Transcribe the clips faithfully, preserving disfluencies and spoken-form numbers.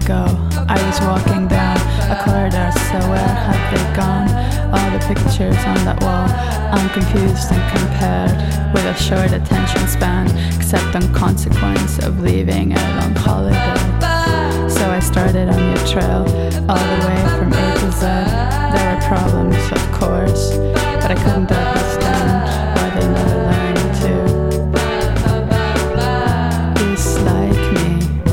ago, I was walking down a corridor, so where had they gone? All the pictures on that wall, I'm confused and compared with a short attention span, except on consequence of leaving out on holiday. So I started on your trail, all the way from A to Z. There were problems, of course, but I couldn't understand why they never learned to dislike me.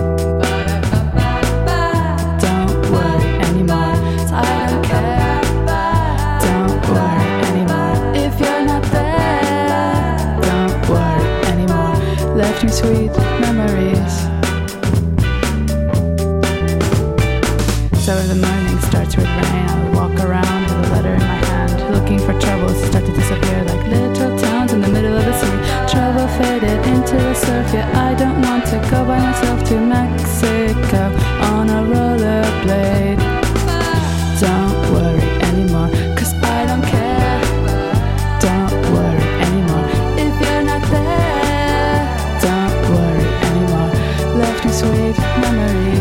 Don't worry anymore, I don't care. Don't worry anymore, if you're not there. Don't worry anymore, left me sweet memories. So the morning starts with rain, I walk around with a letter in my hand, looking for troubles to start to disappear like little towns in the middle of the sea. Trouble faded into the surf, yet I don't want to go by myself to Mexico on a rollerblade. Don't worry anymore, cause I don't care. Don't worry anymore, if you're not there. Don't worry anymore, left me sweet memories.